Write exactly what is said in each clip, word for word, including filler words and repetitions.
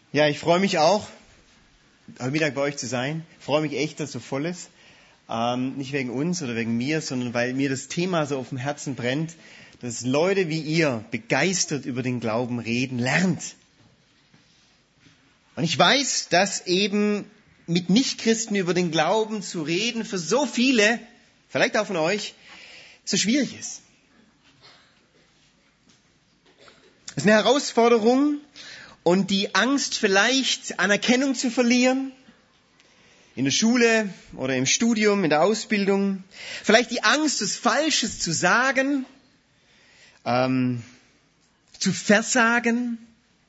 Ja, ich freue mich auch, heute Mittag bei euch zu sein. Ich freue mich echt, dass es so voll ist. Ähm, nicht wegen uns oder wegen mir, sondern weil mir das Thema so auf dem Herzen brennt, dass Leute wie ihr begeistert über den Glauben reden lernt. Und ich weiß, dass eben mit Nichtchristen über den Glauben zu reden für so viele, vielleicht auch von euch, so schwierig ist. Es ist eine Herausforderung und die Angst, vielleicht Anerkennung zu verlieren, in der Schule oder im Studium, in der Ausbildung. Vielleicht die Angst, das Falsches zu sagen, ähm, zu versagen.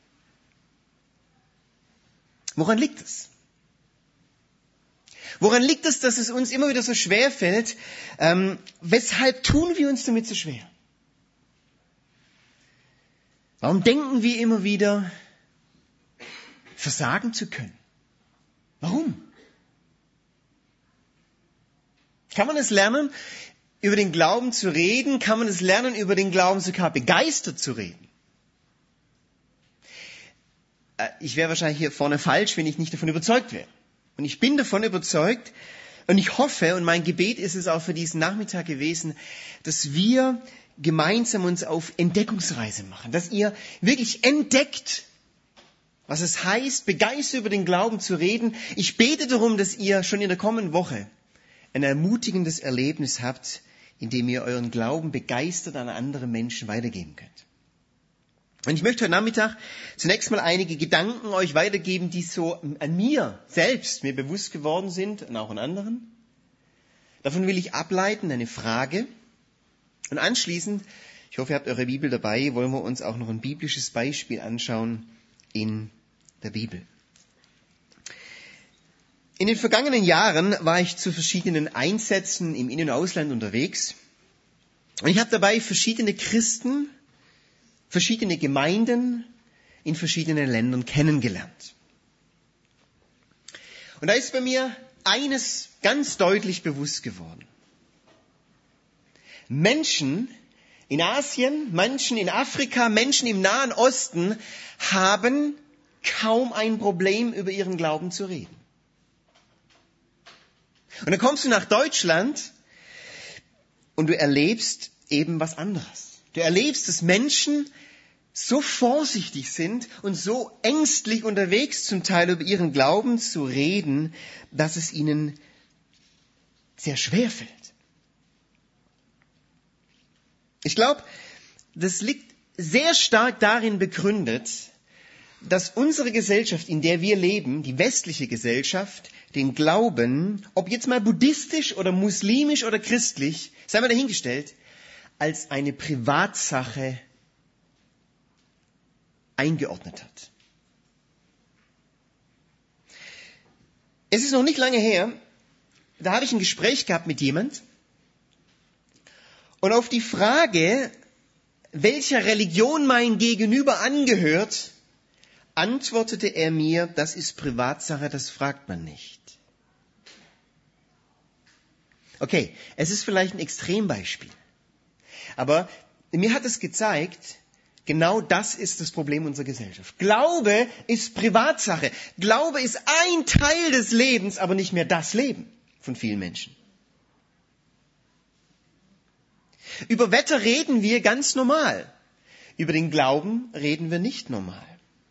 Woran liegt es? Woran liegt es, dass es uns immer wieder so schwer fällt? Ähm, weshalb tun wir uns damit so schwer? Warum denken wir immer wieder, versagen zu können? Warum? Kann man es lernen, über den Glauben zu reden? Kann man es lernen, über den Glauben sogar begeistert zu reden? Äh, ich wäre wahrscheinlich hier vorne falsch, wenn ich nicht davon überzeugt wäre. Und ich bin davon überzeugt und ich hoffe, und mein Gebet ist es auch für diesen Nachmittag gewesen, dass wir gemeinsam uns auf Entdeckungsreise machen, dass ihr wirklich entdeckt, was es heißt, begeistert über den Glauben zu reden. Ich bete darum, dass ihr schon in der kommenden Woche ein ermutigendes Erlebnis habt, in dem ihr euren Glauben begeistert an andere Menschen weitergeben könnt. Und ich möchte heute Nachmittag zunächst mal einige Gedanken euch weitergeben, die so an mir selbst mir bewusst geworden sind und auch an anderen. Davon will ich ableiten eine Frage. Und anschließend, ich hoffe, ihr habt eure Bibel dabei, wollen wir uns auch noch ein biblisches Beispiel anschauen in der Bibel. In den vergangenen Jahren war ich zu verschiedenen Einsätzen im In- und Ausland unterwegs. Und ich habe dabei verschiedene Christen, verschiedene Gemeinden in verschiedenen Ländern kennengelernt. Und da ist bei mir eines ganz deutlich bewusst geworden. Menschen in Asien, Menschen in Afrika, Menschen im Nahen Osten haben kaum ein Problem, über ihren Glauben zu reden. Und dann kommst du nach Deutschland und du erlebst eben was anderes. Du erlebst, dass Menschen so vorsichtig sind und so ängstlich unterwegs zum Teil über ihren Glauben zu reden, dass es ihnen sehr schwer fällt. Ich glaube, das liegt sehr stark darin begründet, dass unsere Gesellschaft, in der wir leben, die westliche Gesellschaft, den Glauben, ob jetzt mal buddhistisch oder muslimisch oder christlich, sei mal dahingestellt, als eine Privatsache eingeordnet hat. Es ist noch nicht lange her, da habe ich ein Gespräch gehabt mit jemand, und auf die Frage, welcher Religion mein Gegenüber angehört, antwortete er mir, das ist Privatsache, das fragt man nicht. Okay, es ist vielleicht ein Extrembeispiel. Aber mir hat es gezeigt, genau das ist das Problem unserer Gesellschaft. Glaube ist Privatsache. Glaube ist ein Teil des Lebens, aber nicht mehr das Leben von vielen Menschen. Über Wetter reden wir ganz normal. Über den Glauben reden wir nicht normal.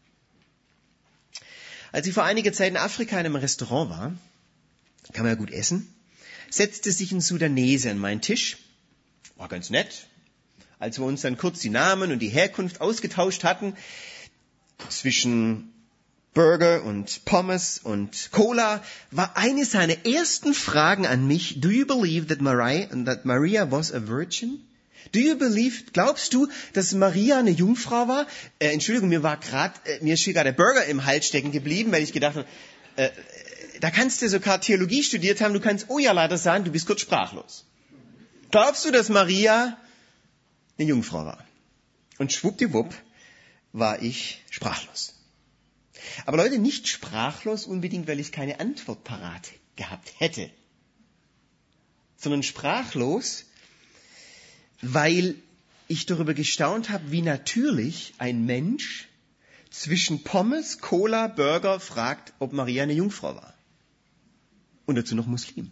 Als ich vor einiger Zeit in Afrika in einem Restaurant war, kann man ja gut essen, setzte sich ein Sudanese an meinen Tisch. War ganz nett. Als wir uns dann kurz die Namen und die Herkunft ausgetauscht hatten, zwischen Burger und Pommes und Cola, war eine seiner ersten Fragen an mich, do you believe that Maria, that Maria was a virgin? Do you believe, glaubst du, dass Maria eine Jungfrau war? Äh, Entschuldigung, mir war gerade, äh, mir ist hier gerade der Burger im Hals stecken geblieben, weil ich gedacht habe, äh, da kannst du sogar Theologie studiert haben, du kannst oh ja leider sagen, du bist kurz sprachlos. Glaubst du, dass Maria eine Jungfrau war? Und schwuppdiwupp war ich sprachlos. Aber Leute, nicht sprachlos unbedingt, weil ich keine Antwort parat gehabt hätte, sondern sprachlos, weil ich darüber gestaunt habe, wie natürlich ein Mensch zwischen Pommes, Cola, Burger fragt, ob Maria eine Jungfrau war. Und dazu noch Muslim.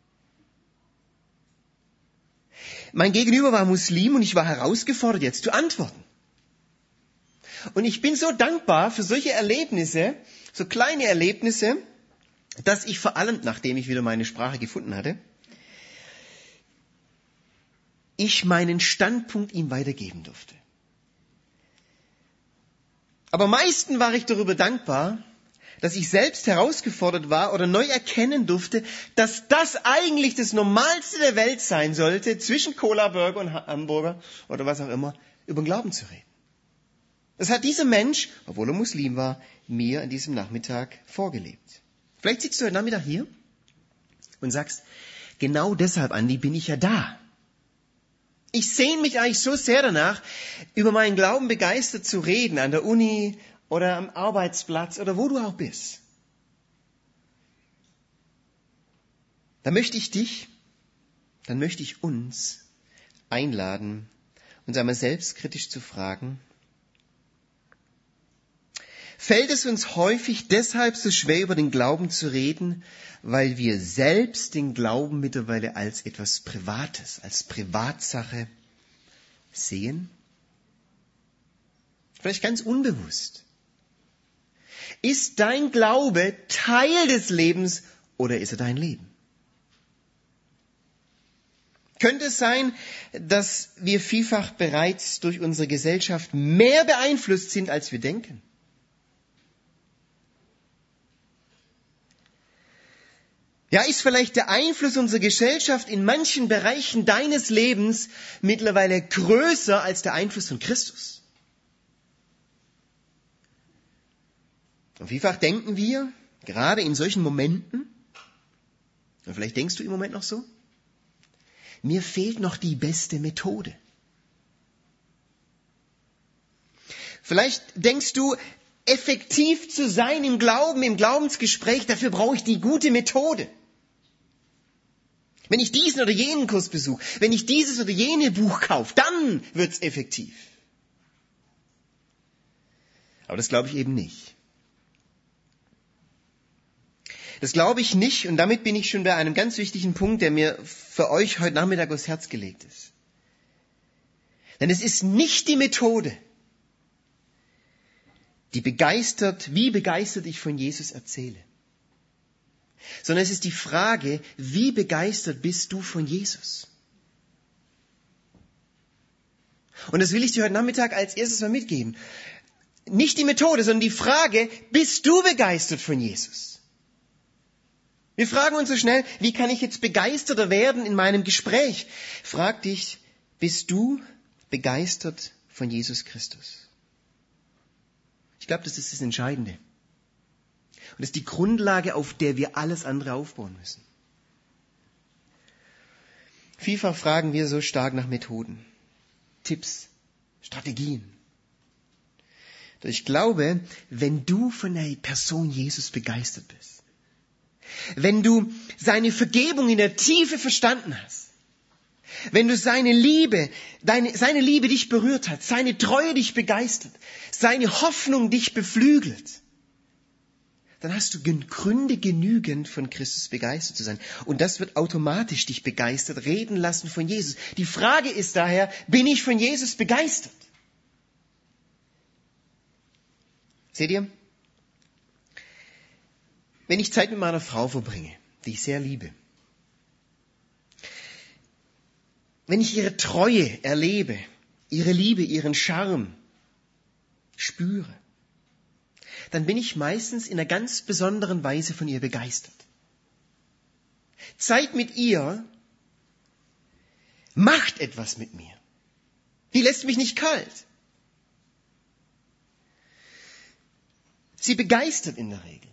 Mein Gegenüber war Muslim und ich war herausgefordert, jetzt zu antworten. Und ich bin so dankbar für solche Erlebnisse, so kleine Erlebnisse, dass ich vor allem, nachdem ich wieder meine Sprache gefunden hatte, ich meinen Standpunkt ihm weitergeben durfte. Aber am meisten war ich darüber dankbar, dass ich selbst herausgefordert war oder neu erkennen durfte, dass das eigentlich das Normalste der Welt sein sollte, zwischen Cola, Burger und Hamburger oder was auch immer, über den Glauben zu reden. Das hat dieser Mensch, obwohl er Muslim war, mir an diesem Nachmittag vorgelebt. Vielleicht sitzt du heute Nachmittag hier und sagst, genau deshalb, Andi, bin ich ja da. Ich sehne mich eigentlich so sehr danach, über meinen Glauben begeistert zu reden, an der Uni oder am Arbeitsplatz oder wo du auch bist. Dann möchte ich dich, dann möchte ich uns einladen, uns einmal selbstkritisch zu fragen, fällt es uns häufig deshalb so schwer, über den Glauben zu reden, weil wir selbst den Glauben mittlerweile als etwas Privates, als Privatsache sehen? Vielleicht ganz unbewusst. Ist dein Glaube Teil des Lebens oder ist er dein Leben? Könnte es sein, dass wir vielfach bereits durch unsere Gesellschaft mehr beeinflusst sind, als wir denken? Ja, ist vielleicht der Einfluss unserer Gesellschaft in manchen Bereichen deines Lebens mittlerweile größer als der Einfluss von Christus? Und vielfach denken wir, gerade in solchen Momenten, und vielleicht denkst du im Moment noch so, mir fehlt noch die beste Methode. Vielleicht denkst du, effektiv zu sein im Glauben, im Glaubensgespräch, dafür brauche ich die gute Methode. Wenn ich diesen oder jenen Kurs besuche, wenn ich dieses oder jene Buch kaufe, dann wird's effektiv. Aber das glaube ich eben nicht. Das glaube ich nicht und damit bin ich schon bei einem ganz wichtigen Punkt, der mir für euch heute Nachmittag aufs Herz gelegt ist. Denn es ist nicht die Methode, die begeistert, wie begeistert ich von Jesus erzähle. Sondern es ist die Frage, wie begeistert bist du von Jesus? Und das will ich dir heute Nachmittag als erstes mal mitgeben. Nicht die Methode, sondern die Frage, bist du begeistert von Jesus? Wir fragen uns so schnell, wie kann ich jetzt begeisterter werden in meinem Gespräch? Frag dich, bist du begeistert von Jesus Christus? Ich glaube, das ist das Entscheidende. Und das ist die Grundlage, auf der wir alles andere aufbauen müssen. Vielfach fragen wir so stark nach Methoden, Tipps, Strategien. Doch ich glaube, wenn du von der Person Jesus begeistert bist, wenn du seine Vergebung in der Tiefe verstanden hast, wenn du seine Liebe, deine, seine Liebe dich berührt hat, seine Treue dich begeistert, seine Hoffnung dich beflügelt, dann hast du Gründe genügend, von Christus begeistert zu sein. Und das wird automatisch dich begeistert reden lassen von Jesus. Die Frage ist daher, bin ich von Jesus begeistert? Seht ihr? Wenn ich Zeit mit meiner Frau verbringe, die ich sehr liebe, wenn ich ihre Treue erlebe, ihre Liebe, ihren Charme spüre, dann bin ich meistens in einer ganz besonderen Weise von ihr begeistert. Zeit mit ihr macht etwas mit mir. Die lässt mich nicht kalt. Sie begeistert in der Regel.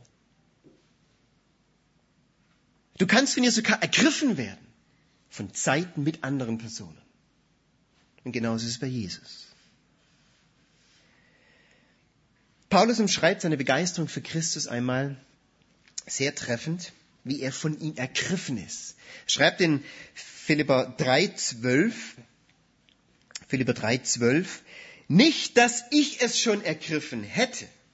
Du kannst von ihr sogar ergriffen werden von Zeiten mit anderen Personen. Und genauso ist es bei Jesus. Paulus umschreibt seine Begeisterung für Christus einmal sehr treffend, wie er von ihm ergriffen ist. Er schreibt in Philipper drei zwölf, Philipper drei zwölf, nicht, dass ich es schon ergriffen hätte,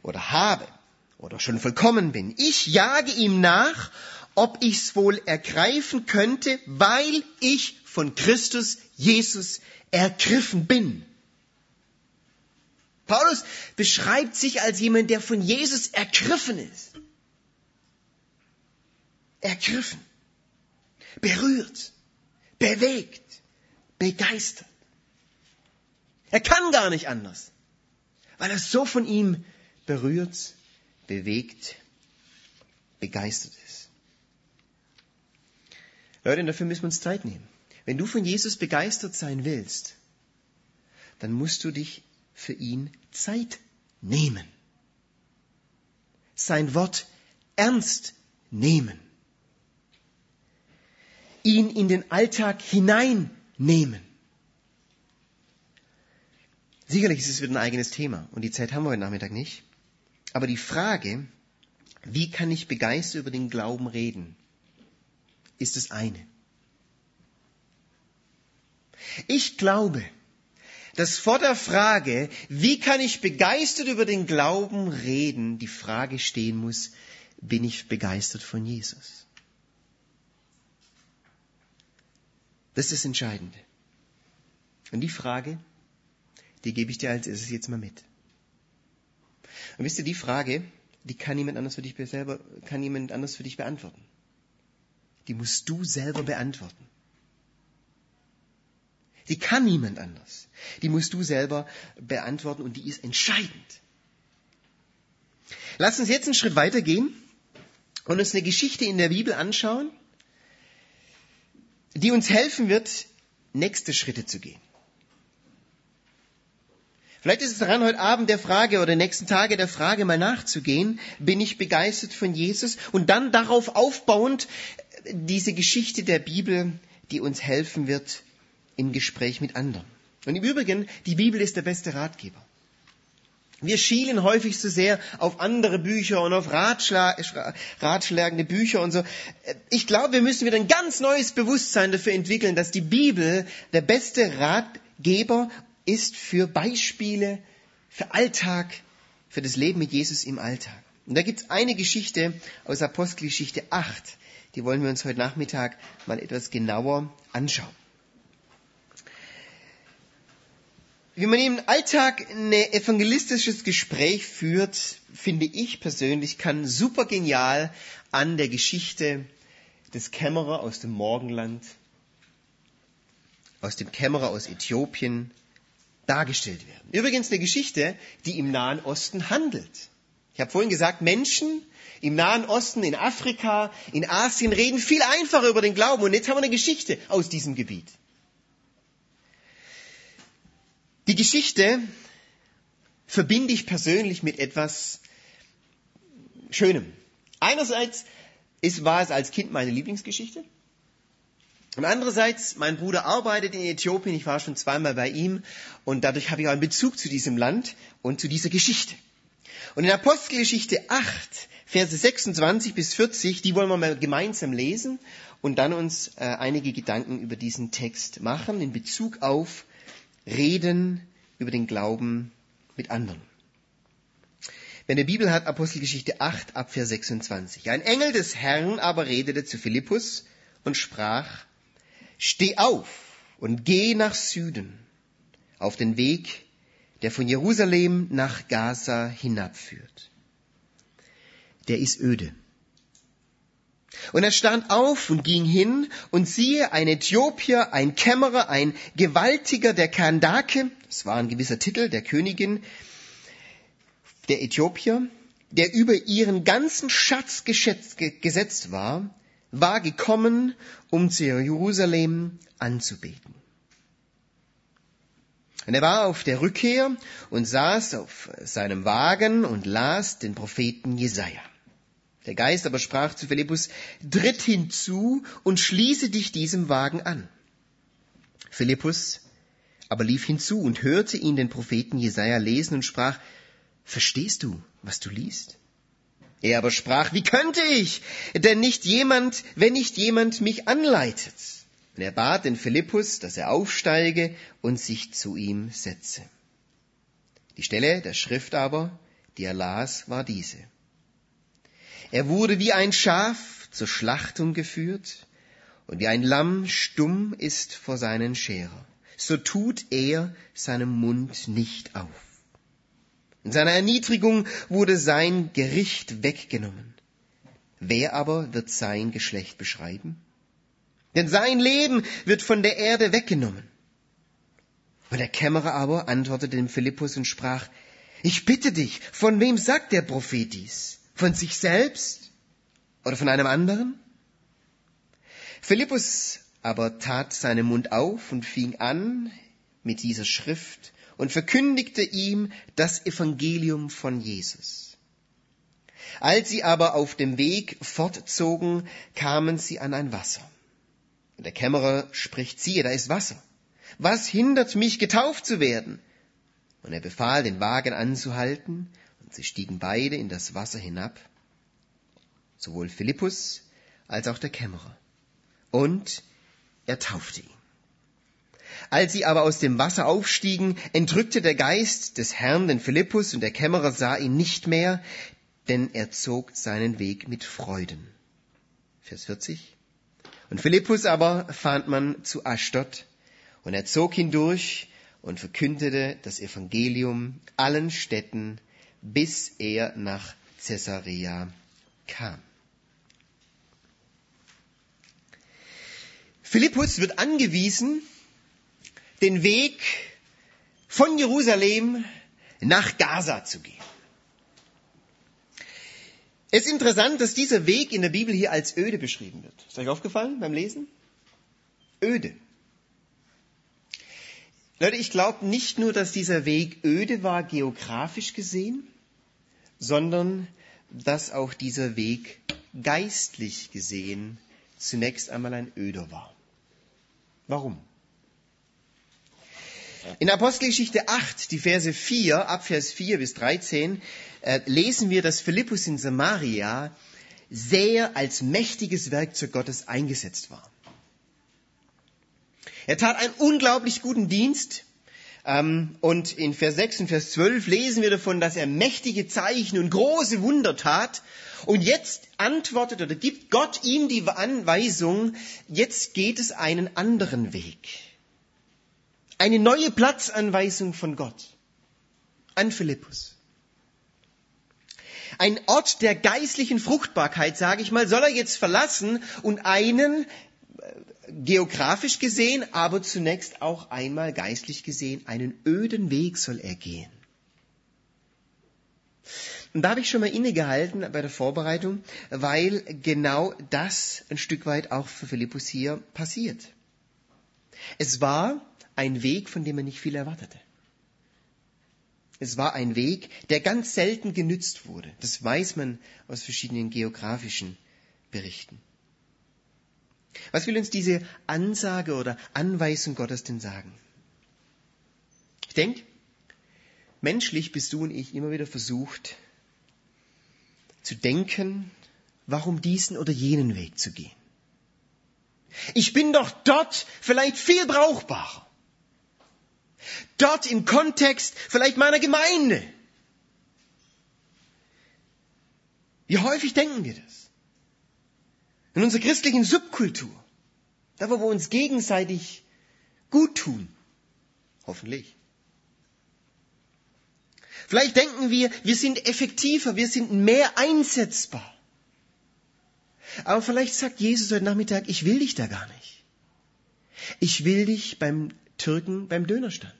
oder habe oder schon vollkommen bin. Ich jage ihm nach, ob ich's wohl ergreifen könnte, weil ich von Christus Jesus ergriffen bin. Paulus beschreibt sich als jemand, der von Jesus ergriffen ist. Ergriffen, berührt, bewegt, begeistert. Er kann gar nicht anders, weil er so von ihm berührt, bewegt, begeistert ist. Leute, dafür müssen wir uns Zeit nehmen. Wenn du von Jesus begeistert sein willst, dann musst du dich für ihn Zeit nehmen. Sein Wort ernst nehmen. Ihn in den Alltag hineinnehmen. Sicherlich ist es wieder ein eigenes Thema und die Zeit haben wir heute Nachmittag nicht. Aber die Frage, wie kann ich begeistert über den Glauben reden, ist das eine. Ich glaube, dass vor der Frage, wie kann ich begeistert über den Glauben reden, die Frage stehen muss, bin ich begeistert von Jesus? Das ist das Entscheidende. Und die Frage, die gebe ich dir als erstes jetzt mal mit. Und wisst ihr, die Frage, die kann niemand anders für dich selber, kann niemand anders für dich beantworten. Die musst du selber beantworten. Die kann niemand anders. Die musst du selber beantworten und die ist entscheidend. Lass uns jetzt einen Schritt weitergehen und uns eine Geschichte in der Bibel anschauen, die uns helfen wird, nächste Schritte zu gehen. Vielleicht ist es daran, heute Abend der Frage oder nächsten Tage der Frage mal nachzugehen, bin ich begeistert von Jesus? Und dann darauf aufbauend diese Geschichte der Bibel, die uns helfen wird im Gespräch mit anderen. Und im Übrigen, die Bibel ist der beste Ratgeber. Wir schielen häufig so sehr auf andere Bücher und auf Ratschla- ratschlagende Bücher und so. Ich glaube, wir müssen wieder ein ganz neues Bewusstsein dafür entwickeln, dass die Bibel der beste Ratgeber ist für Beispiele, für Alltag, für das Leben mit Jesus im Alltag. Und da gibt es eine Geschichte aus Apostelgeschichte acht, die wollen wir uns heute Nachmittag mal etwas genauer anschauen. Wie man im Alltag ein evangelistisches Gespräch führt, finde ich persönlich, kann super genial an der Geschichte des Kämmerer aus dem Morgenland, aus dem Kämmerer aus Äthiopien dargestellt werden. Übrigens eine Geschichte, die im Nahen Osten handelt. Ich habe vorhin gesagt, Menschen im Nahen Osten, in Afrika, in Asien reden viel einfacher über den Glauben. Und jetzt haben wir eine Geschichte aus diesem Gebiet. Die Geschichte verbinde ich persönlich mit etwas Schönem. Einerseits ist, war es als Kind meine Lieblingsgeschichte. Und andererseits, mein Bruder arbeitet in Äthiopien, ich war schon zweimal bei ihm und dadurch habe ich auch einen Bezug zu diesem Land und zu dieser Geschichte. Und in Apostelgeschichte acht, Verse sechsundzwanzig bis vierzig, die wollen wir mal gemeinsam lesen und dann uns äh, einige Gedanken über diesen Text machen in Bezug auf Reden über den Glauben mit anderen. Wer eine Bibel hat, Apostelgeschichte acht, ab Vers sechsundzwanzig. Ein Engel des Herrn aber redete zu Philippus und sprach, steh auf und geh nach Süden, auf den Weg, der von Jerusalem nach Gaza hinabführt. Der ist öde. Und er stand auf und ging hin, und siehe, ein Äthiopier, ein Kämmerer, ein Gewaltiger der Kandake, das war ein gewisser Titel der Königin der Äthiopier, der über ihren ganzen Schatz geschätzt, gesetzt war, war gekommen, um zu Jerusalem anzubeten. Und er war auf der Rückkehr und saß auf seinem Wagen und las den Propheten Jesaja. Der Geist aber sprach zu Philippus, tritt hinzu und schließe dich diesem Wagen an. Philippus aber lief hinzu und hörte ihn den Propheten Jesaja lesen und sprach, verstehst du, was du liest? Er aber sprach, wie könnte ich, denn nicht jemand, wenn nicht jemand mich anleitet. Und er bat den Philippus, dass er aufsteige und sich zu ihm setze. Die Stelle der Schrift aber, die er las, war diese: Er wurde wie ein Schaf zur Schlachtung geführt, und wie ein Lamm stumm ist vor seinen Scherer, so tut er seinen Mund nicht auf. In seiner Erniedrigung wurde sein Gericht weggenommen. Wer aber wird sein Geschlecht beschreiben? Denn sein Leben wird von der Erde weggenommen. Und der Kämmerer aber antwortete dem Philippus und sprach: Ich bitte dich, von wem sagt der Prophet dies? Von sich selbst oder von einem anderen? Philippus aber tat seinen Mund auf und fing an mit dieser Schrift und verkündigte ihm das Evangelium von Jesus. Als sie aber auf dem Weg fortzogen, kamen sie an ein Wasser. Und der Kämmerer spricht: Siehe, da ist Wasser. Was hindert mich, getauft zu werden? Und er befahl, den Wagen anzuhalten, und sie stiegen beide in das Wasser hinab, sowohl Philippus als auch der Kämmerer. Und er taufte ihn. Als sie aber aus dem Wasser aufstiegen, entrückte der Geist des Herrn den Philippus, und der Kämmerer sah ihn nicht mehr, denn er zog seinen Weg mit Freuden. Vers vierzig. Und Philippus aber fand man zu Aschdod, und er zog hindurch und verkündete das Evangelium allen Städten, bis er nach Caesarea kam. Philippus wird angewiesen, den Weg von Jerusalem nach Gaza zu gehen. Es ist interessant, dass dieser Weg in der Bibel hier als öde beschrieben wird. Ist euch aufgefallen beim Lesen? Öde. Leute, ich glaube nicht nur, dass dieser Weg öde war, geografisch gesehen, sondern dass auch dieser Weg geistlich gesehen zunächst einmal ein öder war. Warum? In Apostelgeschichte acht, die Verse vier, ab Vers vier bis dreizehn, äh, lesen wir, dass Philippus in Samaria sehr als mächtiges Werkzeug Gottes eingesetzt war. Er tat einen unglaublich guten Dienst, ähm, und in Vers sechs und Vers zwölf lesen wir davon, dass er mächtige Zeichen und große Wunder tat. Und jetzt antwortet oder gibt Gott ihm die Anweisung, jetzt geht es einen anderen Weg. Eine neue Platzanweisung von Gott an Philippus. Ein Ort der geistlichen Fruchtbarkeit, sage ich mal, soll er jetzt verlassen und einen, geografisch gesehen, aber zunächst auch einmal geistlich gesehen, einen öden Weg soll er gehen. Und da habe ich schon mal innegehalten bei der Vorbereitung, weil genau das ein Stück weit auch für Philippus hier passiert. Es war ein Weg, von dem er nicht viel erwartete. Es war ein Weg, der ganz selten genützt wurde. Das weiß man aus verschiedenen geografischen Berichten. Was will uns diese Ansage oder Anweisung Gottes denn sagen? Ich denke, menschlich bist du und ich immer wieder versucht, zu denken, warum diesen oder jenen Weg zu gehen. Ich bin doch dort vielleicht viel brauchbarer. Dort im Kontext vielleicht meiner Gemeinde. Wie häufig denken wir das? In unserer christlichen Subkultur. Da, wo wir uns gegenseitig gut tun. Hoffentlich. Vielleicht denken wir, wir sind effektiver, wir sind mehr einsetzbar. Aber vielleicht sagt Jesus heute Nachmittag, ich will dich da gar nicht. Ich will dich beim Türken beim Dönerstand.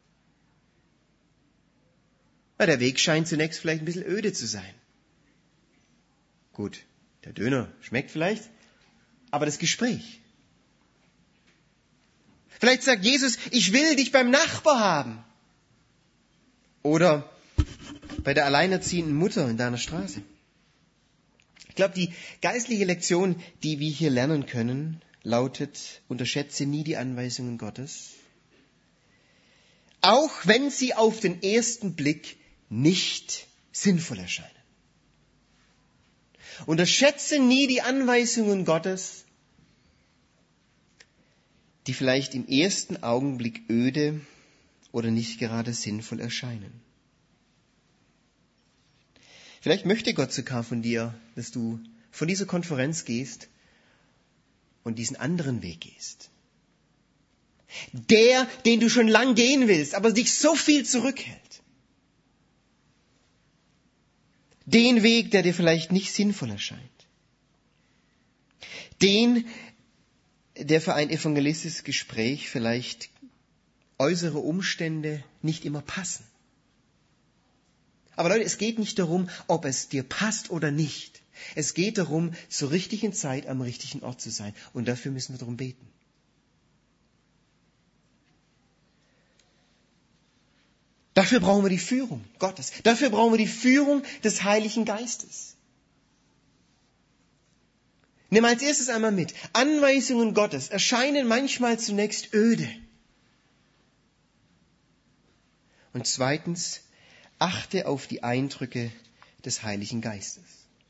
Weil der Weg scheint zunächst vielleicht ein bisschen öde zu sein. Gut, der Döner schmeckt vielleicht, aber das Gespräch. Vielleicht sagt Jesus, ich will dich beim Nachbar haben. Oder bei der alleinerziehenden Mutter in deiner Straße. Ich glaube, die geistliche Lektion, die wir hier lernen können, lautet, unterschätze nie die Anweisungen Gottes, auch wenn sie auf den ersten Blick nicht sinnvoll erscheinen. Unterschätze nie die Anweisungen Gottes, die vielleicht im ersten Augenblick öde oder nicht gerade sinnvoll erscheinen. Vielleicht möchte Gott sogar von dir, dass du von dieser Konferenz gehst und diesen anderen Weg gehst. Der, den du schon lang gehen willst, aber dich so viel zurückhält. Den Weg, der dir vielleicht nicht sinnvoll erscheint. Den, der für ein evangelistisches Gespräch vielleicht äußere Umstände nicht immer passen. Aber Leute, es geht nicht darum, ob es dir passt oder nicht. Es geht darum, zur richtigen Zeit am richtigen Ort zu sein. Und dafür müssen wir darum beten. Dafür brauchen wir die Führung Gottes. Dafür brauchen wir die Führung des Heiligen Geistes. Nimm als erstes einmal mit. Anweisungen Gottes erscheinen manchmal zunächst öde. Und zweitens, achte auf die Eindrücke des Heiligen Geistes.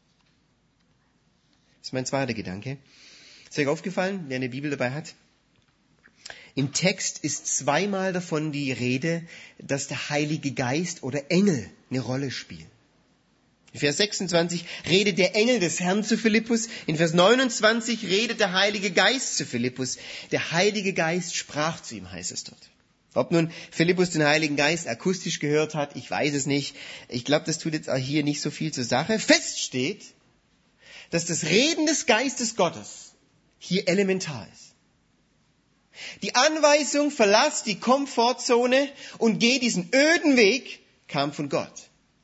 Das ist mein zweiter Gedanke. Ist euch aufgefallen, wer eine Bibel dabei hat? Im Text ist zweimal davon die Rede, dass der Heilige Geist oder Engel eine Rolle spielen. In Vers sechsundzwanzig redet der Engel des Herrn zu Philippus. In Vers neunundzwanzig redet der Heilige Geist zu Philippus. Der Heilige Geist sprach zu ihm, heißt es dort. Ob nun Philippus den Heiligen Geist akustisch gehört hat, ich weiß es nicht. Ich glaube, das tut jetzt auch hier nicht so viel zur Sache. Fest steht, dass das Reden des Geistes Gottes hier elementar ist. Die Anweisung, verlass die Komfortzone und geh diesen öden Weg, kam von Gott.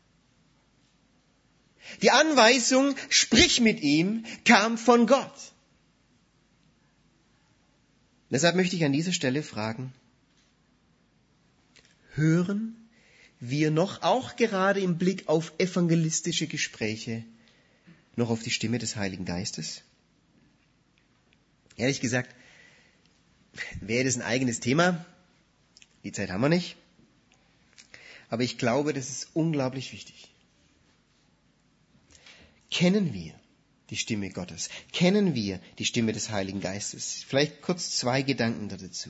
Die Anweisung, sprich mit ihm, kam von Gott. Deshalb möchte ich an dieser Stelle fragen, hören wir noch, auch gerade im Blick auf evangelistische Gespräche, noch auf die Stimme des Heiligen Geistes? Ehrlich gesagt, wäre das ein eigenes Thema. Die Zeit haben wir nicht. Aber ich glaube, das ist unglaublich wichtig. Kennen wir die Stimme Gottes? Kennen wir die Stimme des Heiligen Geistes? Vielleicht kurz zwei Gedanken dazu.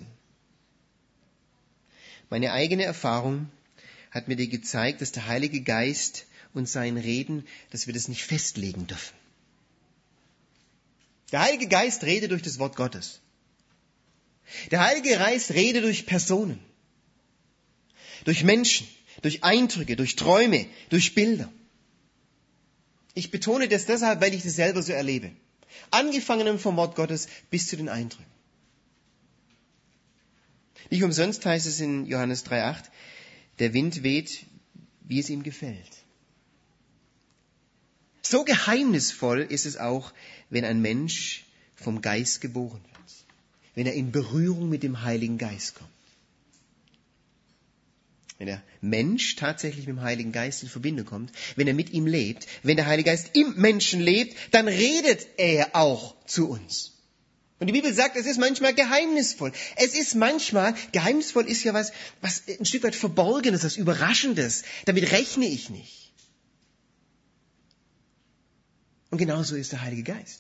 Meine eigene Erfahrung hat mir dir gezeigt, dass der Heilige Geist und sein Reden, dass wir das nicht festlegen dürfen. Der Heilige Geist redet durch das Wort Gottes. Der Heilige Geist redet durch Personen, durch Menschen, durch Eindrücke, durch Träume, durch Bilder. Ich betone das deshalb, weil ich das selber so erlebe. Angefangen vom Wort Gottes bis zu den Eindrücken. Nicht umsonst heißt es in Johannes drei acht, der Wind weht, wie es ihm gefällt. So geheimnisvoll ist es auch, wenn ein Mensch vom Geist geboren wird. Wenn er in Berührung mit dem Heiligen Geist kommt. Wenn der Mensch tatsächlich mit dem Heiligen Geist in Verbindung kommt, wenn er mit ihm lebt, wenn der Heilige Geist im Menschen lebt, dann redet er auch zu uns. Und die Bibel sagt, es ist manchmal geheimnisvoll. Es ist manchmal, geheimnisvoll ist ja was, was ein Stück weit Verborgenes, was Überraschendes. Damit rechne ich nicht. Und genauso ist der Heilige Geist.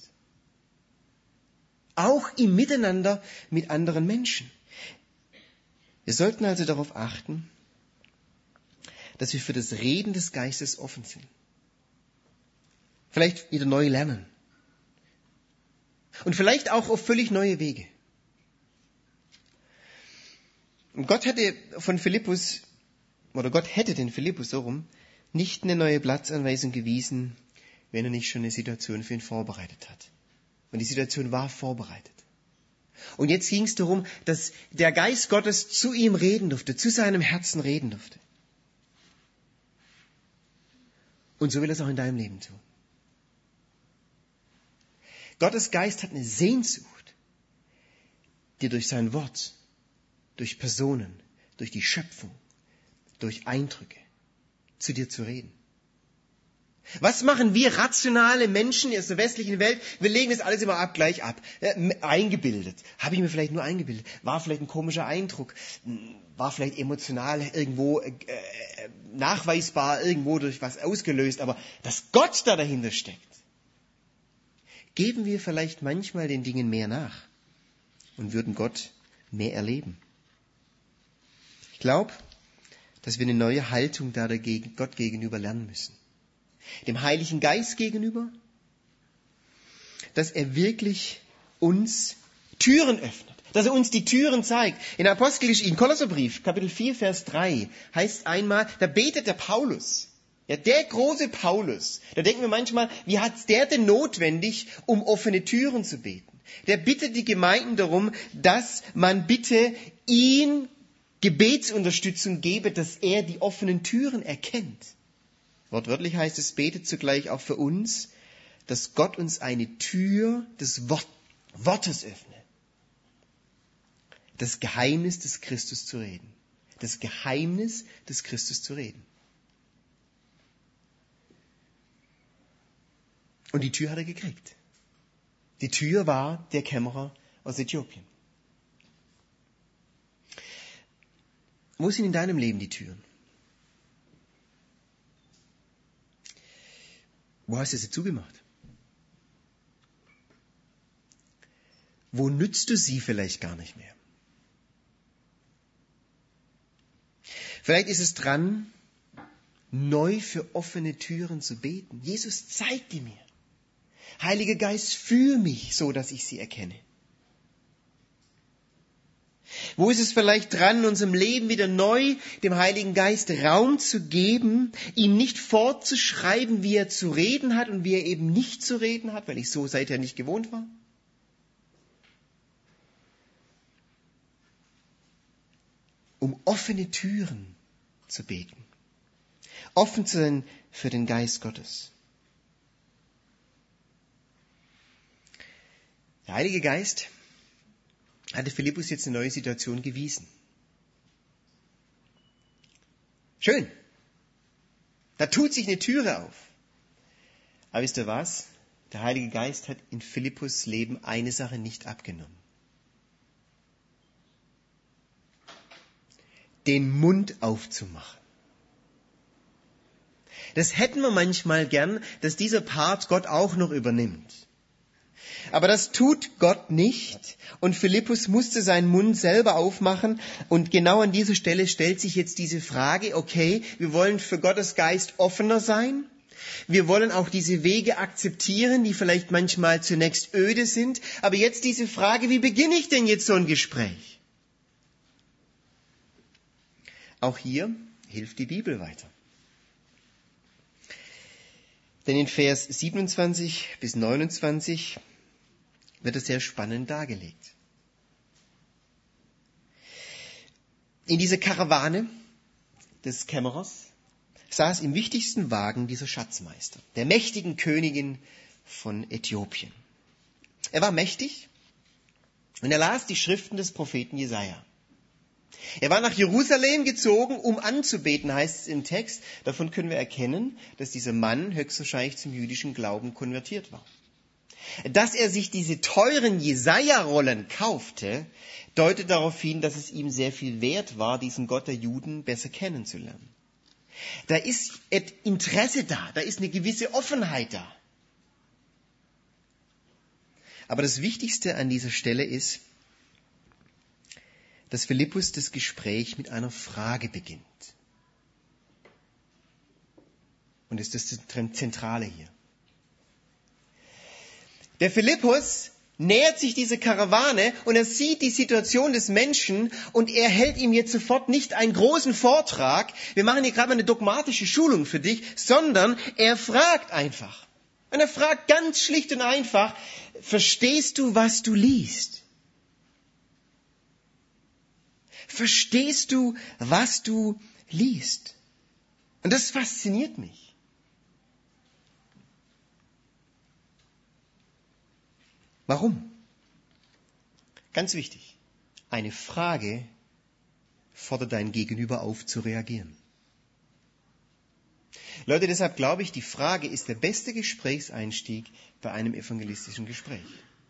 Auch im Miteinander mit anderen Menschen. Wir sollten also darauf achten, dass wir für das Reden des Geistes offen sind. Vielleicht wieder neu lernen. Und vielleicht auch auf völlig neue Wege. Und Gott hätte von Philippus, oder Gott hätte den Philippus so rum, nicht eine neue Platzanweisung gewiesen, wenn er nicht schon eine Situation für ihn vorbereitet hat. Und die Situation war vorbereitet. Und jetzt ging es darum, dass der Geist Gottes zu ihm reden durfte, zu seinem Herzen reden durfte. Und so will er es auch in deinem Leben tun. Gottes Geist hat eine Sehnsucht, dir durch sein Wort, durch Personen, durch die Schöpfung, durch Eindrücke zu dir zu reden. Was machen wir rationale Menschen aus der westlichen Welt? Wir legen das alles immer ab, gleich ab. Äh, eingebildet. Habe ich mir vielleicht nur eingebildet? War vielleicht ein komischer Eindruck? War vielleicht emotional irgendwo äh, nachweisbar, irgendwo durch was ausgelöst? Aber dass Gott da dahinter steckt, geben wir vielleicht manchmal den Dingen mehr nach und würden Gott mehr erleben. Ich glaube, dass wir eine neue Haltung da dagegen, Gott gegenüber lernen müssen. dem Heiligen Geist gegenüber, dass er wirklich uns Türen öffnet, dass er uns die Türen zeigt. In Apostelisch, in Kolosserbrief, Kapitel vier, Vers drei, heißt einmal, da betet der Paulus, ja, der große Paulus. Da denken wir manchmal, wie hat's der denn notwendig, um offene Türen zu beten? Der bittet die Gemeinden darum, dass man bitte ihn Gebetsunterstützung gebe, dass er die offenen Türen erkennt. Wortwörtlich heißt es, betet zugleich auch für uns, dass Gott uns eine Tür des Wort, Wortes öffne. Das Geheimnis des Christus zu reden. Das Geheimnis des Christus zu reden. Und die Tür hat er gekriegt. Die Tür war der Kämmerer aus Äthiopien. Wo sind in deinem Leben die Türen? Wo hast du sie zugemacht? Wo nützt du sie vielleicht gar nicht mehr? Vielleicht ist es dran, neu für offene Türen zu beten. Jesus, zeig die mir. Heiliger Geist, führ mich, so dass ich sie erkenne. Wo ist es vielleicht dran, in unserem Leben wieder neu dem Heiligen Geist Raum zu geben, ihm nicht vorzuschreiben, wie er zu reden hat und wie er eben nicht zu reden hat, weil ich so seither nicht gewohnt war? Um offene Türen zu beten. Offen zu sein für den Geist Gottes. Der Heilige Geist hatte Philippus jetzt eine neue Situation gewiesen. Schön. Da tut sich eine Türe auf. Aber wisst ihr was? Der Heilige Geist hat in Philippus Leben eine Sache nicht abgenommen. Den Mund aufzumachen. Das hätten wir manchmal gern, dass dieser Part Gott auch noch übernimmt. Aber das tut Gott nicht. Und Philippus musste seinen Mund selber aufmachen. Und genau an dieser Stelle stellt sich jetzt diese Frage, okay, wir wollen für Gottes Geist offener sein. Wir wollen auch diese Wege akzeptieren, die vielleicht manchmal zunächst öde sind. Aber jetzt diese Frage, wie beginne ich denn jetzt so ein Gespräch? Auch hier hilft die Bibel weiter. Denn in Vers siebenundzwanzig bis neunundzwanzig wird es sehr spannend dargelegt. In dieser Karawane des Kämmerers saß im wichtigsten Wagen dieser Schatzmeister, der mächtigen Königin von Äthiopien. Er war mächtig und er las die Schriften des Propheten Jesaja. Er war nach Jerusalem gezogen, um anzubeten, heißt es im Text. Davon können wir erkennen, dass dieser Mann höchstwahrscheinlich zum jüdischen Glauben konvertiert war. Dass er sich diese teuren Jesaja-Rollen kaufte, deutet darauf hin, dass es ihm sehr viel wert war, diesen Gott der Juden besser kennenzulernen. Da ist Interesse da, da ist eine gewisse Offenheit da. Aber das Wichtigste an dieser Stelle ist, dass Philippus das Gespräch mit einer Frage beginnt. Und das ist das Zentrale hier. Der Philippus nähert sich dieser Karawane und er sieht die Situation des Menschen und er hält ihm jetzt sofort nicht einen großen Vortrag, wir machen hier gerade mal eine dogmatische Schulung für dich, sondern er fragt einfach. Und er fragt ganz schlicht und einfach, verstehst du, was du liest? Verstehst du, was du liest? Und das fasziniert mich. Warum? Ganz wichtig. Eine Frage fordert dein Gegenüber auf, zu reagieren. Leute, deshalb glaube ich, die Frage ist der beste Gesprächseinstieg bei einem evangelistischen Gespräch.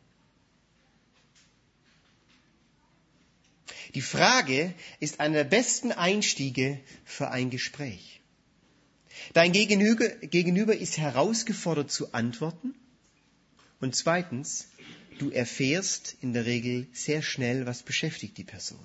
Die Frage ist einer der besten Einstiege für ein Gespräch. Dein Gegenüber, Gegenüber ist herausgefordert zu antworten. Und zweitens, du erfährst in der Regel sehr schnell, was beschäftigt die Person.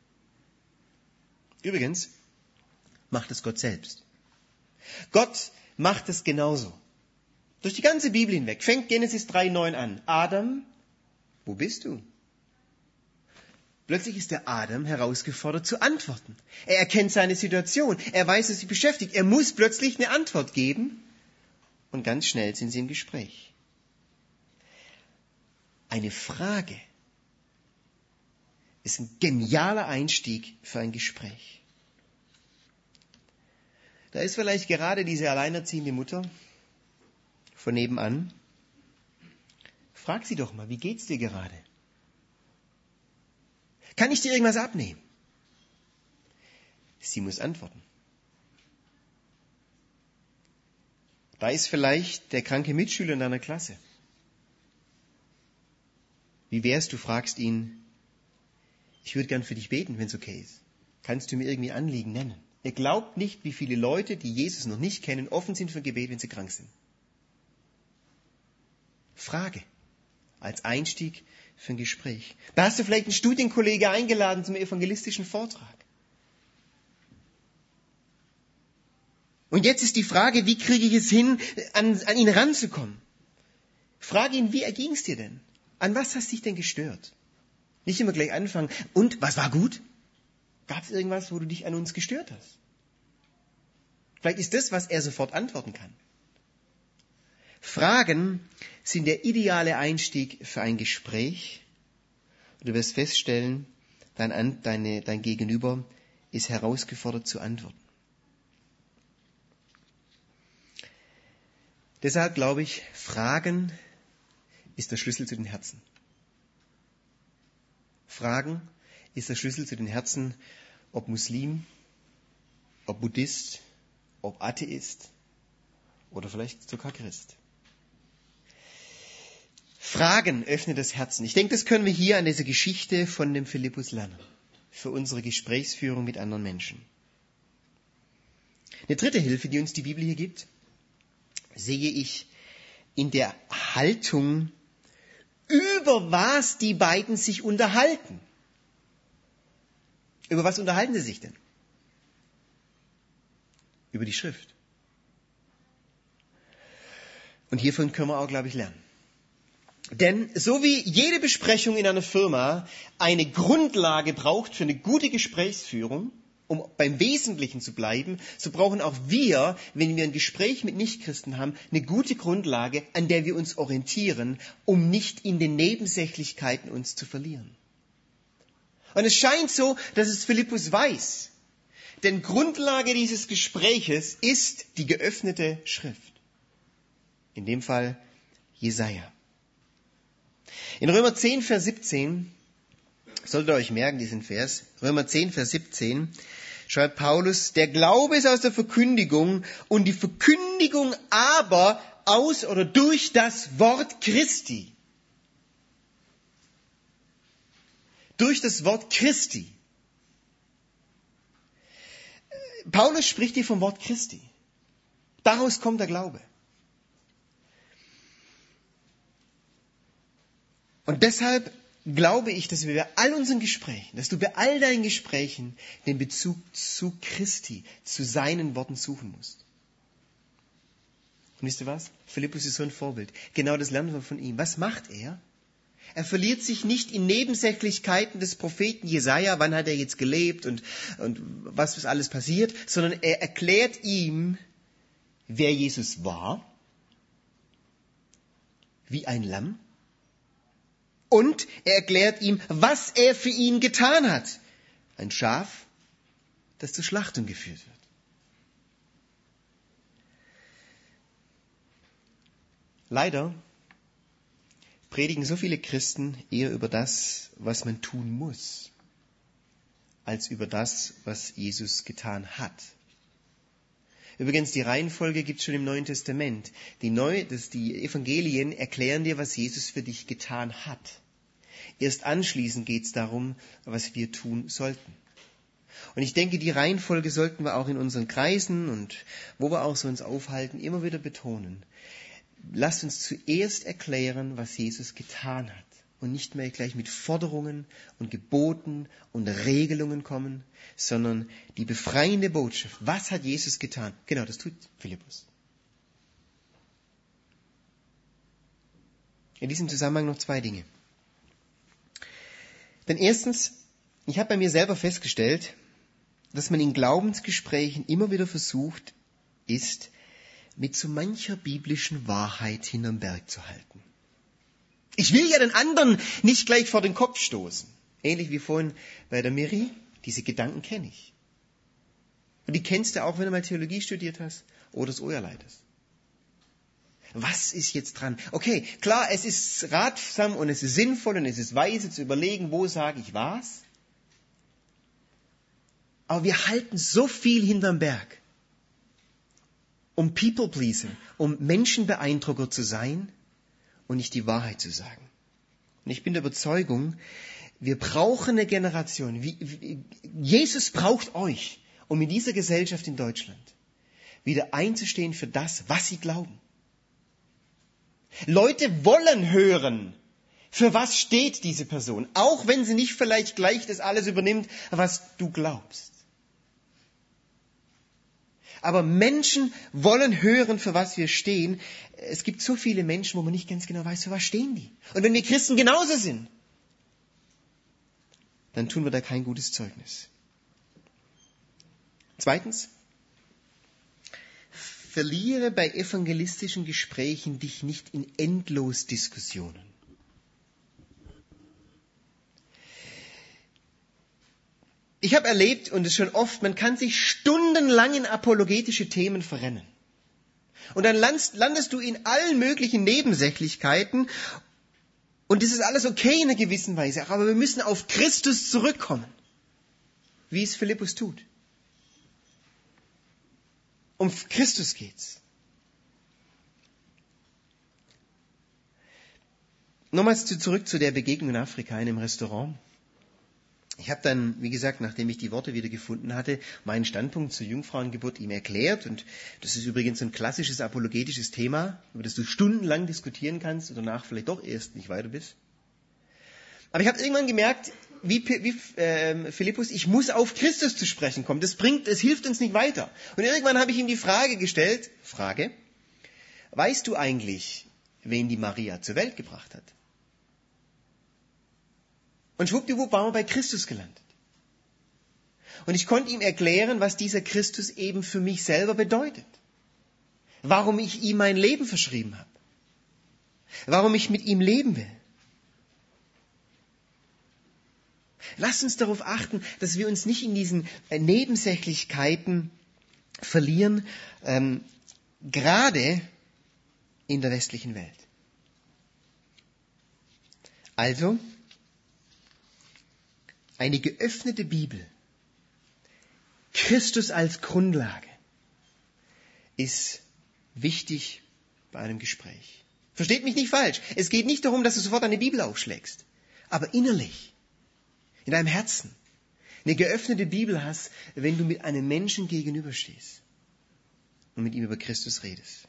Übrigens macht es Gott selbst. Gott macht es genauso. Durch die ganze Bibel hinweg. Fängt Genesis drei neun an. Adam, wo bist du? Plötzlich ist der Adam herausgefordert zu antworten. Er erkennt seine Situation. Er weiß, was sie beschäftigt. Er muss plötzlich eine Antwort geben. Und ganz schnell sind sie im Gespräch. Eine Frage ist ein genialer Einstieg für ein Gespräch. Da ist vielleicht gerade diese alleinerziehende Mutter von nebenan. Frag sie doch mal, wie geht's dir gerade? Kann ich dir irgendwas abnehmen? Sie muss antworten. Da ist vielleicht der kranke Mitschüler in deiner Klasse. Wie wär's, du fragst ihn, ich würde gern für dich beten, wenn es okay ist. Kannst du mir irgendwie Anliegen nennen? Ihr glaubt nicht, wie viele Leute, die Jesus noch nicht kennen, offen sind für Gebet, wenn sie krank sind. Frage als Einstieg für ein Gespräch. Da hast du vielleicht einen Studienkollege eingeladen zum evangelistischen Vortrag. Und jetzt ist die Frage, wie kriege ich es hin, an, an ihn ranzukommen? Frage ihn, wie erging es dir denn? An was hast dich denn gestört? Nicht immer gleich anfangen. Und, was war gut? Gab es irgendwas, wo du dich an uns gestört hast? Vielleicht ist das, was er sofort antworten kann. Fragen sind der ideale Einstieg für ein Gespräch. Und du wirst feststellen, dein, deine, dein Gegenüber ist herausgefordert zu antworten. Deshalb glaube ich, Fragen ist der Schlüssel zu den Herzen. Fragen ist der Schlüssel zu den Herzen, ob Muslim, ob Buddhist, ob Atheist oder vielleicht sogar Christ. Fragen öffnen das Herzen. Ich denke, das können wir hier an dieser Geschichte von dem Philippus lernen. Für unsere Gesprächsführung mit anderen Menschen. Eine dritte Hilfe, die uns die Bibel hier gibt, sehe ich in der Haltung, über was die beiden sich unterhalten. Über was unterhalten sie sich denn? Über die Schrift. Und hiervon können wir auch, glaube ich, lernen. Denn so wie jede Besprechung in einer Firma eine Grundlage braucht für eine gute Gesprächsführung, um beim Wesentlichen zu bleiben, so brauchen auch wir, wenn wir ein Gespräch mit Nichtchristen haben, eine gute Grundlage, an der wir uns orientieren, um nicht in den Nebensächlichkeiten uns zu verlieren. Und es scheint so, dass es Philippus weiß. Denn Grundlage dieses Gespräches ist die geöffnete Schrift. In dem Fall Jesaja. In Römer zehn, Vers siebzehn, solltet ihr euch merken, diesen Vers, Römer zehn, Vers siebzehn, schreibt Paulus, der Glaube ist aus der Verkündigung und die Verkündigung aber aus oder durch das Wort Christi. Durch das Wort Christi. Paulus spricht hier vom Wort Christi. Daraus kommt der Glaube. Und deshalb glaube ich, dass wir bei all unseren Gesprächen, dass du bei all deinen Gesprächen den Bezug zu Christi, zu seinen Worten suchen musst. Und wisst ihr was? Philippus ist so ein Vorbild. Genau das lernen wir von ihm. Was macht er? Er verliert sich nicht in Nebensächlichkeiten des Propheten Jesaja, wann hat er jetzt gelebt und, und was ist alles passiert, sondern er erklärt ihm, wer Jesus war, wie ein Lamm, und er erklärt ihm, was er für ihn getan hat. Ein Schaf, das zur Schlachtung geführt wird. Leider predigen so viele Christen eher über das, was man tun muss, als über das, was Jesus getan hat. Übrigens, die Reihenfolge gibt es schon im Neuen Testament. Die, Neu- das, die Evangelien erklären dir, was Jesus für dich getan hat. Erst anschließend geht es darum, was wir tun sollten. Und ich denke, die Reihenfolge sollten wir auch in unseren Kreisen und wo wir auch so uns aufhalten, immer wieder betonen. Lasst uns zuerst erklären, was Jesus getan hat. Und nicht mehr gleich mit Forderungen und Geboten und Regelungen kommen, sondern die befreiende Botschaft. Was hat Jesus getan? Genau, das tut Philippus. In diesem Zusammenhang noch zwei Dinge. Denn erstens, ich habe bei mir selber festgestellt, dass man in Glaubensgesprächen immer wieder versucht ist, mit so mancher biblischen Wahrheit hinterm Berg zu halten. Ich will ja den anderen nicht gleich vor den Kopf stoßen. Ähnlich wie vorhin bei der Miri, diese Gedanken kenne ich. Und die kennst du auch, wenn du mal Theologie studiert hast oder das Oja leitest. Was ist jetzt dran? Okay, klar, es ist ratsam und es ist sinnvoll und es ist weise zu überlegen, wo sage ich was. Aber wir halten so viel hinterm Berg, um People-Pleasing, um Menschenbeeindrucker zu sein und nicht die Wahrheit zu sagen. Und ich bin der Überzeugung, wir brauchen eine Generation. Wie, wie, Jesus braucht euch, um in dieser Gesellschaft in Deutschland wieder einzustehen für das, was sie glauben. Leute wollen hören, für was steht diese Person, auch wenn sie nicht vielleicht gleich das alles übernimmt, was du glaubst. Aber Menschen wollen hören, für was wir stehen. Es gibt so viele Menschen, wo man nicht ganz genau weiß, für was stehen die. Und wenn wir Christen genauso sind, dann tun wir da kein gutes Zeugnis. Zweitens, verliere bei evangelistischen Gesprächen dich nicht in Endlosdiskussionen. Ich habe erlebt, und es schon oft, man kann sich stundenlang in apologetische Themen verrennen. Und dann landest du in allen möglichen Nebensächlichkeiten. Und das ist alles okay in einer gewissen Weise. Aber wir müssen auf Christus zurückkommen. Wie es Philippus tut. Um Christus geht's. Nochmals zurück zu der Begegnung in Afrika in einem Restaurant. Ich habe dann, wie gesagt, nachdem ich die Worte wieder gefunden hatte, meinen Standpunkt zur Jungfrauengeburt ihm erklärt. Und das ist übrigens ein klassisches apologetisches Thema, über das du stundenlang diskutieren kannst und danach vielleicht doch erst nicht weiter bist. Aber ich habe irgendwann gemerkt, wie, wie äh, Philippus, ich muss auf Christus zu sprechen kommen. Das bringt, es hilft uns nicht weiter. Und irgendwann habe ich ihm die Frage gestellt, Frage, weißt du eigentlich, wen die Maria zur Welt gebracht hat? Und schwuppdiwupp waren wir bei Christus gelandet. Und ich konnte ihm erklären, was dieser Christus eben für mich selber bedeutet. Warum ich ihm mein Leben verschrieben habe. Warum ich mit ihm leben will. Lasst uns darauf achten, dass wir uns nicht in diesen Nebensächlichkeiten verlieren, ähm, gerade in der westlichen Welt. Also, eine geöffnete Bibel, Christus als Grundlage, ist wichtig bei einem Gespräch. Versteht mich nicht falsch. Es geht nicht darum, dass du sofort eine Bibel aufschlägst, aber innerlich, in deinem Herzen, eine geöffnete Bibel hast, wenn du mit einem Menschen gegenüberstehst und mit ihm über Christus redest.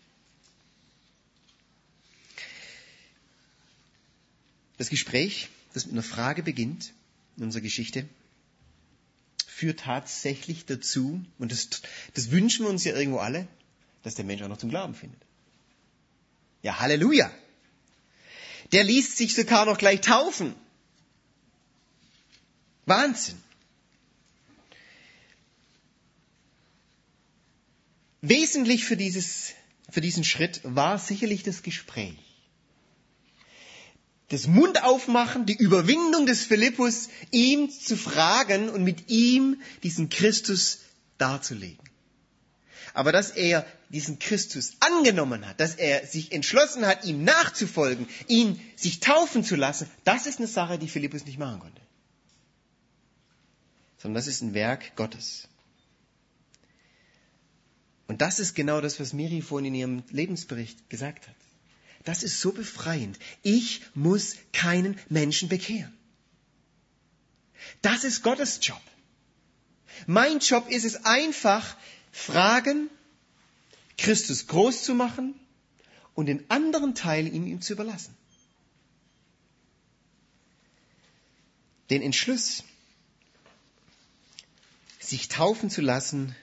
Das Gespräch, das mit einer Frage beginnt, in unserer Geschichte, führt tatsächlich dazu, und das, das wünschen wir uns ja irgendwo alle, dass der Mensch auch noch zum Glauben findet. Ja, Halleluja! Der ließ sich sogar noch gleich taufen. Wahnsinn! Wesentlich für, dieses, für diesen Schritt war sicherlich das Gespräch. Das Mund aufmachen, die Überwindung des Philippus, ihm zu fragen und mit ihm diesen Christus darzulegen. Aber dass er diesen Christus angenommen hat, dass er sich entschlossen hat, ihm nachzufolgen, ihn sich taufen zu lassen, das ist eine Sache, die Philippus nicht machen konnte. Sondern das ist ein Werk Gottes. Und das ist genau das, was Miri vorhin in ihrem Lebensbericht gesagt hat. Das ist so befreiend. Ich muss keinen Menschen bekehren. Das ist Gottes Job. Mein Job ist es einfach, fragen, Christus groß zu machen und den anderen Teil ihm, ihm zu überlassen. Den Entschluss, sich taufen zu lassen,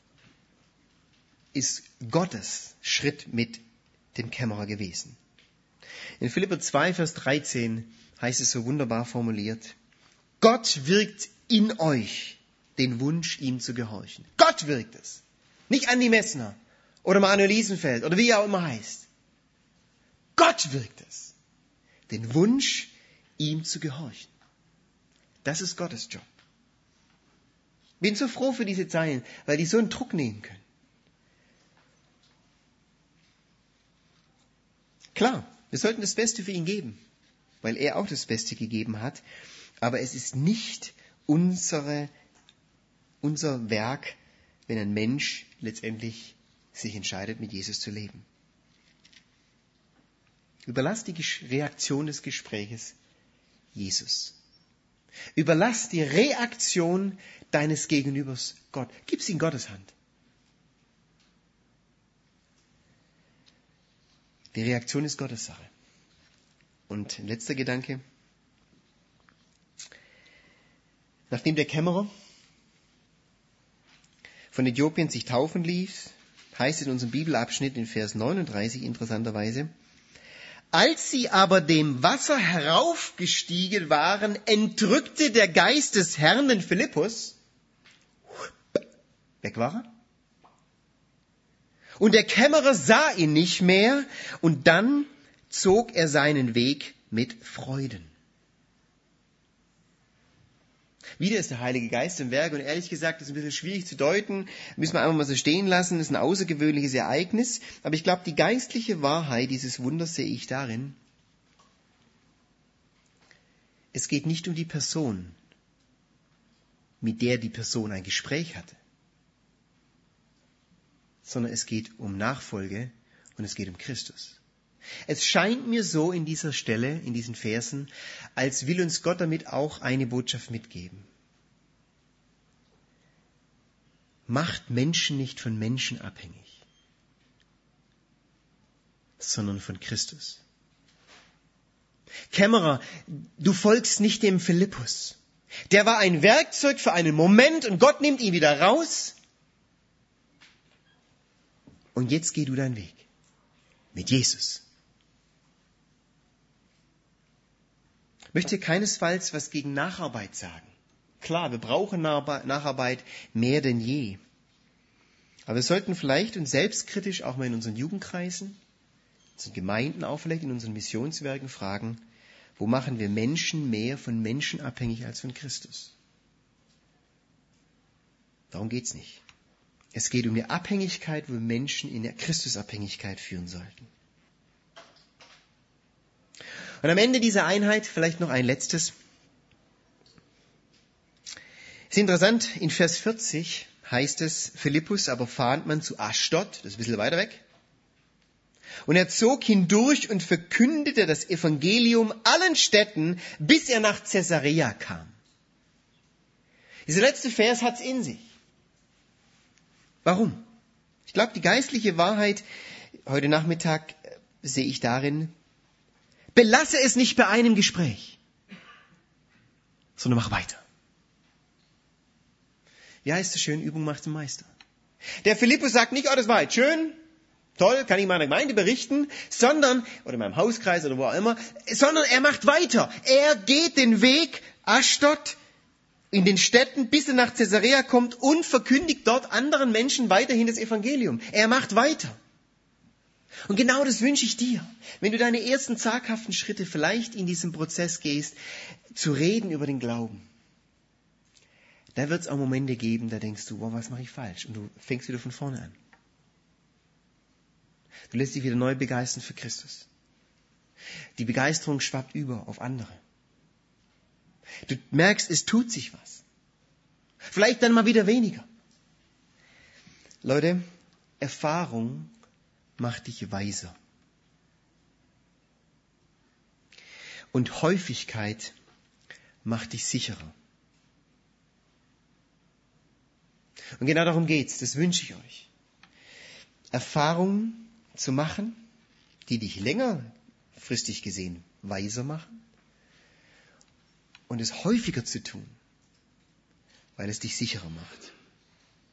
ist Gottes Schritt mit dem Kämmerer gewesen. In Philipper zwei, Vers dreizehn heißt es so wunderbar formuliert: Gott wirkt in euch den Wunsch, ihm zu gehorchen. Gott wirkt es. Nicht Andi Messner oder Manuel Liesenfeld oder wie er auch immer heißt. Gott wirkt es. Den Wunsch, ihm zu gehorchen. Das ist Gottes Job. Bin so froh für diese Zeilen, weil die so einen Druck nehmen können. Klar, wir sollten das Beste für ihn geben, weil er auch das Beste gegeben hat. Aber es ist nicht unsere, unser Werk, wenn ein Mensch letztendlich sich entscheidet, mit Jesus zu leben. Überlass die Reaktion des Gespräches Jesus. Überlass die Reaktion deines Gegenübers Gott. Gib sie in Gottes Hand. Die Reaktion ist Gottes Sache. Und letzter Gedanke. Nachdem der Kämmerer von Äthiopien sich taufen ließ, heißt in unserem Bibelabschnitt in Vers neununddreißig interessanterweise: Als sie aber dem Wasser heraufgestiegen waren, entrückte der Geist des Herrn den Philippus. Weg war er. Und der Kämmerer sah ihn nicht mehr, und dann zog er seinen Weg mit Freuden. Wieder ist der Heilige Geist im Werk, und ehrlich gesagt, das ist ein bisschen schwierig zu deuten, müssen wir einfach mal so stehen lassen, das ist ein außergewöhnliches Ereignis, aber ich glaube, die geistliche Wahrheit dieses Wunders sehe ich darin: Es geht nicht um die Person, mit der die Person ein Gespräch hatte, sondern es geht um Nachfolge und es geht um Christus. Es scheint mir so in dieser Stelle, in diesen Versen, als will uns Gott damit auch eine Botschaft mitgeben. Macht Menschen nicht von Menschen abhängig, sondern von Christus. Kämmerer, du folgst nicht dem Philippus. Der war ein Werkzeug für einen Moment und Gott nimmt ihn wieder raus. Und jetzt geh du deinen Weg mit Jesus. Ich möchte keinesfalls was gegen Nacharbeit sagen. Klar, wir brauchen Nacharbeit mehr denn je. Aber wir sollten vielleicht uns selbstkritisch auch mal in unseren Jugendkreisen, in unseren Gemeinden, auch vielleicht in unseren Missionswerken fragen: Wo machen wir Menschen mehr von Menschen abhängig als von Christus? Darum geht's nicht. Es geht um die Abhängigkeit, wo wir Menschen in der Christusabhängigkeit führen sollten. Und am Ende dieser Einheit vielleicht noch ein letztes. Es ist interessant, in Vers vierzig heißt es: Philippus aber fahnd man zu Aschdod, das ist ein bisschen weiter weg. Und er zog hindurch und verkündete das Evangelium allen Städten, bis er nach Caesarea kam. Dieser letzte Vers hat's in sich. Warum? Ich glaube, die geistliche Wahrheit heute Nachmittag sehe ich darin: Belasse es nicht bei einem Gespräch, sondern mach weiter. Wie heißt es schön, Übung macht den Meister. Der Philippus sagt nicht: Oh, das war jetzt schön, toll, kann ich meiner Gemeinde berichten, sondern, oder in meinem Hauskreis oder wo auch immer, sondern er macht weiter. Er geht den Weg Aschdod in den Städten, bis er nach Caesarea kommt und verkündigt dort anderen Menschen weiterhin das Evangelium. Er macht weiter. Und genau das wünsche ich dir. Wenn du deine ersten zaghaften Schritte vielleicht in diesem Prozess gehst, zu reden über den Glauben, da wird es auch Momente geben, da denkst du: Wow, was mache ich falsch? Und du fängst wieder von vorne an. Du lässt dich wieder neu begeistern für Christus. Die Begeisterung schwappt über auf andere. Du merkst, es tut sich was. Vielleicht dann mal wieder weniger. Leute, Erfahrung macht dich weiser. Und Häufigkeit macht dich sicherer. Und genau darum geht's. Das wünsche ich euch. Erfahrungen zu machen, die dich längerfristig gesehen weiser machen, und es häufiger zu tun, weil es dich sicherer macht.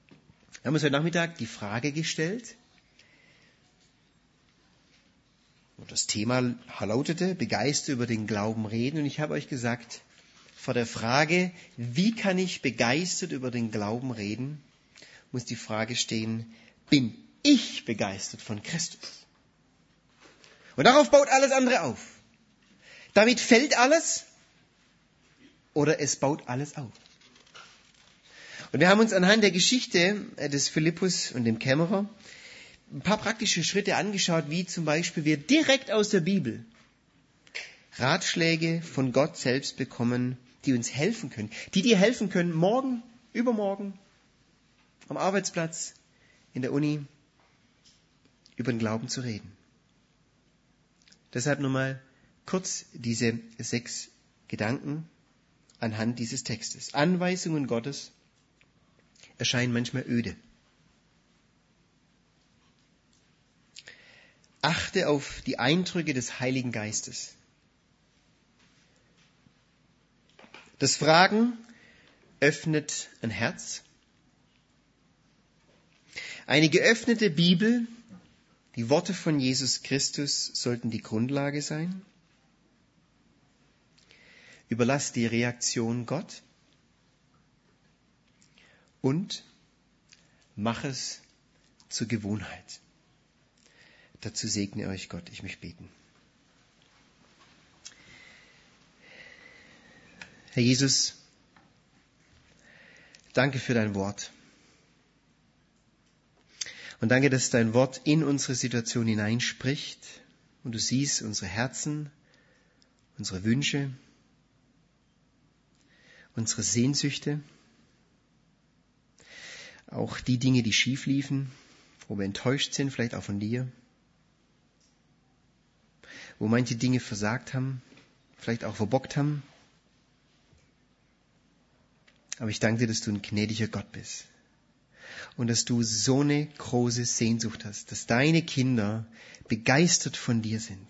Wir haben uns heute Nachmittag die Frage gestellt: Das Thema lautete, begeistert über den Glauben reden. Und ich habe euch gesagt, vor der Frage, wie kann ich begeistert über den Glauben reden, muss die Frage stehen, bin ich begeistert von Christus? Und darauf baut alles andere auf. Damit fällt alles oder es baut alles auf. Und wir haben uns anhand der Geschichte des Philippus und dem Kämmerer ein paar praktische Schritte angeschaut, wie zum Beispiel wir direkt aus der Bibel Ratschläge von Gott selbst bekommen, die uns helfen können, die dir helfen können, morgen, übermorgen, am Arbeitsplatz, in der Uni, über den Glauben zu reden. Deshalb nochmal kurz diese sechs Gedanken anhand dieses Textes. Anweisungen Gottes erscheinen manchmal öde. Achte auf die Eindrücke des Heiligen Geistes. Das Fragen öffnet ein Herz. Eine geöffnete Bibel, die Worte von Jesus Christus sollten die Grundlage sein. Überlass die Reaktion Gott und mach es zur Gewohnheit. Dazu segne euch Gott. Ich möchte beten. Herr Jesus, danke für dein Wort. Und danke, dass dein Wort in unsere Situation hineinspricht und du siehst unsere Herzen, unsere Wünsche, unsere Sehnsüchte, auch die Dinge, die schief liefen, wo wir enttäuscht sind, vielleicht auch von dir, wo manche Dinge versagt haben, vielleicht auch verbockt haben. Aber ich danke dir, dass du ein gnädiger Gott bist und dass du so eine große Sehnsucht hast, dass deine Kinder begeistert von dir sind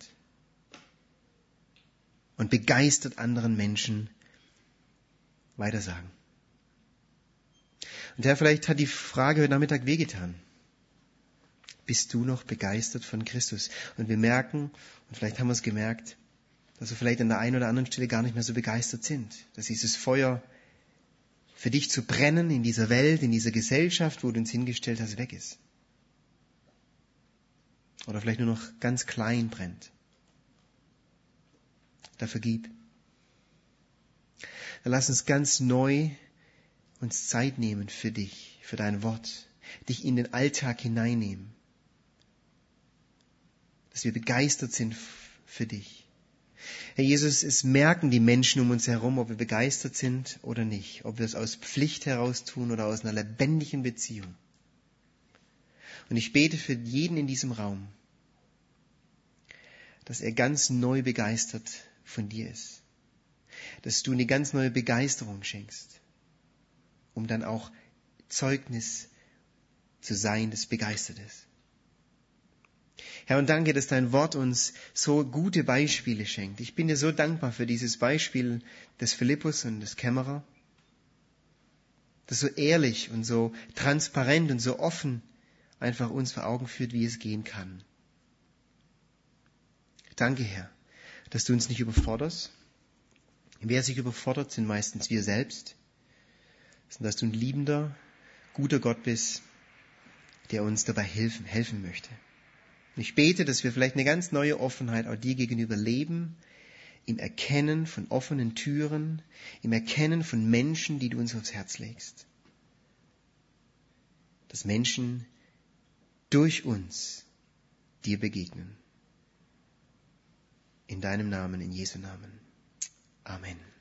und begeistert anderen Menschen weitersagen. Und Herr, vielleicht hat die Frage heute Nachmittag wehgetan. Bist du noch begeistert von Christus? Und wir merken, und vielleicht haben wir es gemerkt, dass wir vielleicht an der einen oder anderen Stelle gar nicht mehr so begeistert sind. Dass dieses Feuer für dich zu brennen in dieser Welt, in dieser Gesellschaft, wo du uns hingestellt hast, weg ist. Oder vielleicht nur noch ganz klein brennt. Da vergib. Dann lass uns ganz neu uns Zeit nehmen für dich, für dein Wort, dich in den Alltag hineinnehmen. Dass wir begeistert sind für dich. Herr Jesus, es merken die Menschen um uns herum, ob wir begeistert sind oder nicht, ob wir es aus Pflicht heraus tun oder aus einer lebendigen Beziehung. Und ich bete für jeden in diesem Raum, dass er ganz neu begeistert von dir ist. Dass du eine ganz neue Begeisterung schenkst, um dann auch Zeugnis zu sein, das begeistert ist. Herr, und danke, dass dein Wort uns so gute Beispiele schenkt. Ich bin dir so dankbar für dieses Beispiel des Philippus und des Kämmerer, das so ehrlich und so transparent und so offen einfach uns vor Augen führt, wie es gehen kann. Danke, Herr, dass du uns nicht überforderst. Wer sich überfordert, sind meistens wir selbst. Dass du ein liebender, guter Gott bist, der uns dabei helfen, helfen möchte. Und ich bete, dass wir vielleicht eine ganz neue Offenheit auch dir gegenüber leben, im Erkennen von offenen Türen, im Erkennen von Menschen, die du uns aufs Herz legst. Dass Menschen durch uns dir begegnen. In deinem Namen, in Jesu Namen. Amen.